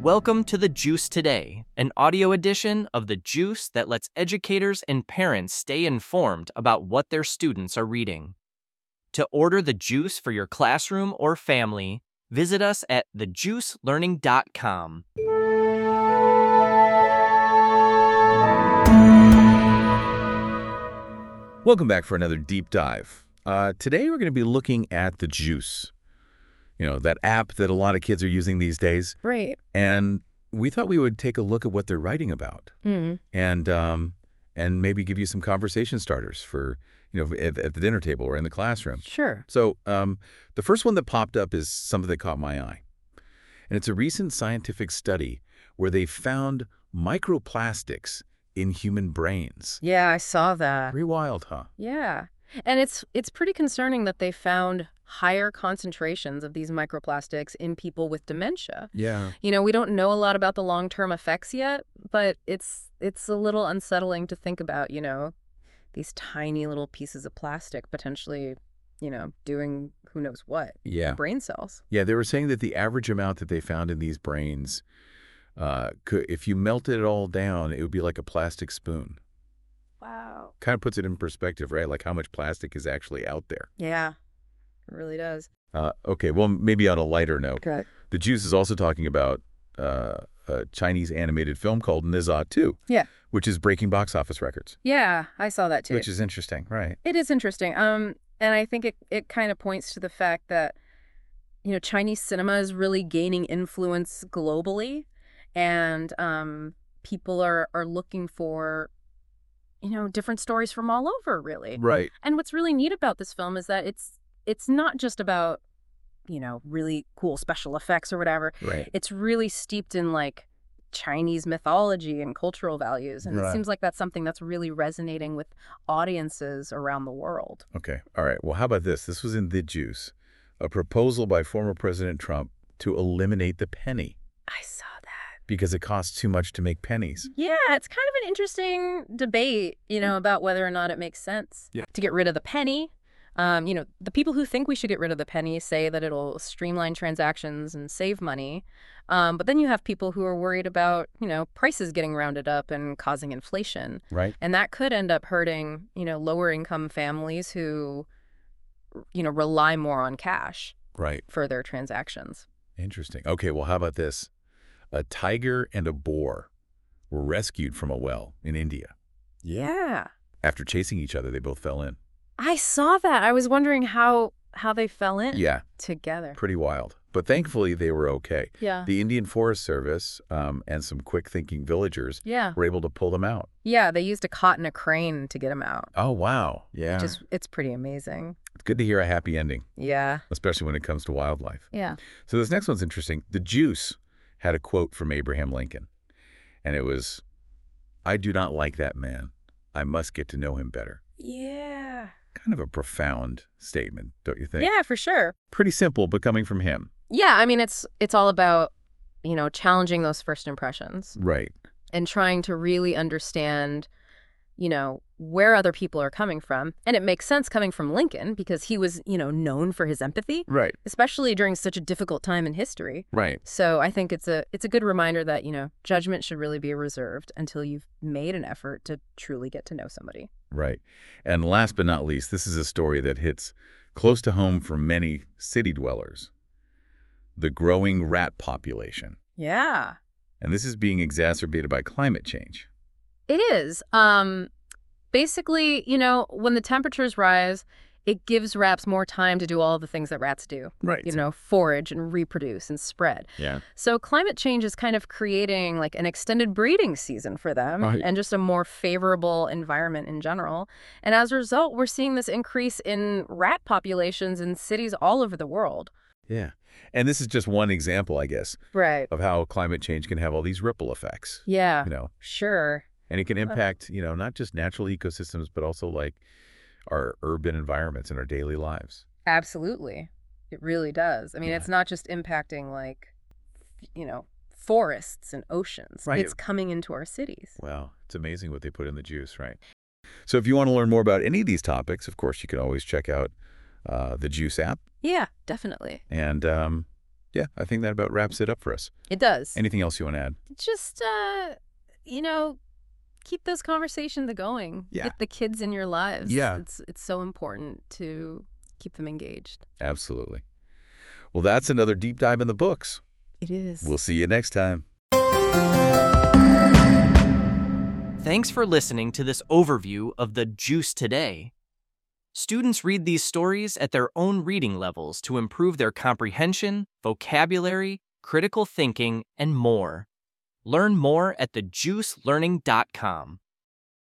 Welcome to The Juice Today, an audio edition of The Juice that lets educators and parents stay informed about what their students are reading. To order The Juice for your classroom or family, visit us at thejuicelearning.com. Welcome back for another deep dive. Today we're going to be looking at The Juice. You know, that app that a lot of kids are using these days. Right. And we thought we would take a look at what they're writing about. And maybe give you some conversation starters for, at the dinner table or in the classroom. Sure. So the first one that popped up is something that caught my eye. And it's a recent scientific study where they found microplastics in human brains. Yeah, I saw that. Pretty wild, huh? Yeah. And it's pretty concerning that they found higher concentrations of these microplastics in people with dementia. Yeah. We don't know a lot about the long-term effects yet, but it's a little unsettling to think about, these tiny little pieces of plastic potentially, doing who knows what. Yeah. Brain cells. Yeah, they were saying that the average amount that they found in these brains, if you melted it all down, it would be like a plastic spoon. Wow. Kind of puts it in perspective, right? Like how much plastic is actually out there. Yeah, it really does. Okay, well, maybe on a lighter note. Okay. The Juice is also talking about a Chinese animated film called Ne Zha 2. Yeah. Which is breaking box office records. Yeah, I saw that too. Which is interesting, right? It is interesting. And I think it kind of points to the fact that, Chinese cinema is really gaining influence globally. And people are looking for, different stories from all over, really. Right. And what's really neat about this film is that it's not just about, really cool special effects or whatever. Right. It's really steeped in, like, Chinese mythology and cultural values. And Right. it seems like that's something that's really resonating with audiences around the world. Okay. All right. Well, how about this? This was in The Juice, a proposal by former President Trump to eliminate the penny I saw that. because it costs too much to make pennies. Yeah, it's kind of an interesting debate, about whether or not it makes sense to get rid of the penny. The people who think we should get rid of the penny say that it'll streamline transactions and save money. But then you have people who are worried about, prices getting rounded up and causing inflation. Right. And that could end up hurting, lower income families who, rely more on cash Right. for their transactions. Interesting. Okay, well, how about this? A tiger and a boar were rescued from a well in India. Yeah. After chasing each other, they both fell in. I saw that. I was wondering how they fell in together. Pretty wild. But thankfully, they were okay. Yeah. The Indian Forest Service and some quick-thinking villagers Yeah. were able to pull them out. Yeah, they used a cot and a crane to get them out. Oh, wow. Yeah. It's pretty amazing. It's good to hear a happy ending, Yeah. especially when it comes to wildlife. Yeah. So this next one's interesting. The Juice had a quote from Abraham Lincoln, and it was, "I do not like that man. I must get to know him better." Yeah. Kind of a profound statement, don't you think? Yeah, for sure. Pretty simple, but coming from him. Yeah, I mean, it's all about, challenging those first impressions Right. and trying to really understand, where other people are coming from. And it makes sense coming from Lincoln because he was, known for his empathy, Right. especially during such a difficult time in history. Right. So I think it's a good reminder that, judgment should really be reserved until you've made an effort to truly get to know somebody. Right. And last but not least, this is a story that hits close to home for many city dwellers. The growing rat population. Yeah. And this is being exacerbated by climate change. It is. Basically, when the temperatures rise, it gives rats more time to do all the things that rats do. Right. Forage and reproduce and spread. Yeah. So climate change is kind of creating like an extended breeding season for them Right. and just a more favorable environment in general. And as a result, we're seeing this increase in rat populations in cities all over the world. Yeah. And this is just one example, I guess, Right. of how climate change can have all these ripple effects. Yeah. You know, Sure. and it can impact, not just natural ecosystems, but also like our urban environments and our daily lives. Absolutely. It really does. I mean, Yeah. it's not just impacting like, forests and oceans. Right. It's coming into our cities. Wow. It's amazing what they put in the juice, right? So if you want to learn more about any of these topics, of course, you can always check out the Juice app. Yeah, definitely. And Yeah, I think that about wraps it up for us. It does. Anything else you want to add? Just, keep those conversations going. Yeah. Get the kids in your lives. Yeah. It's so important to keep them engaged. Absolutely. Well, that's another deep dive in the books. It is. We'll see you next time. Thanks for listening to this overview of the Juice Today. Students read these stories at their own reading levels to improve their comprehension, vocabulary, critical thinking, and more. Learn more at thejuicelearning.com.